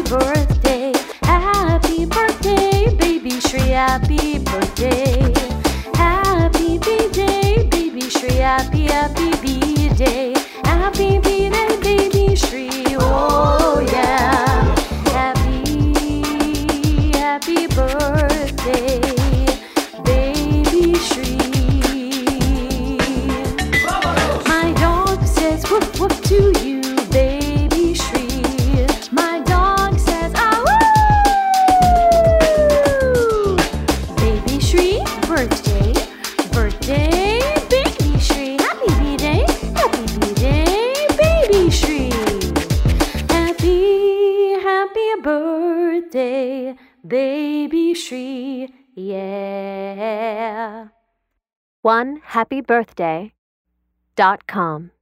birthday. Happy birthday, baby Shri. Happy birthday. Happy B-Day, baby Shri. Happy B-Day. Happy B-Day, baby Shri. Oh yeah. Happy birthday, baby Shri. My dog says whoop whoop to you, baby Shri. My dog says ah woo. Baby Shri, birthday, birthday, baby Shri. Happy B-Day, baby Shri. Happy birthday, baby Shri. Yeah. OneHappyBirthday.com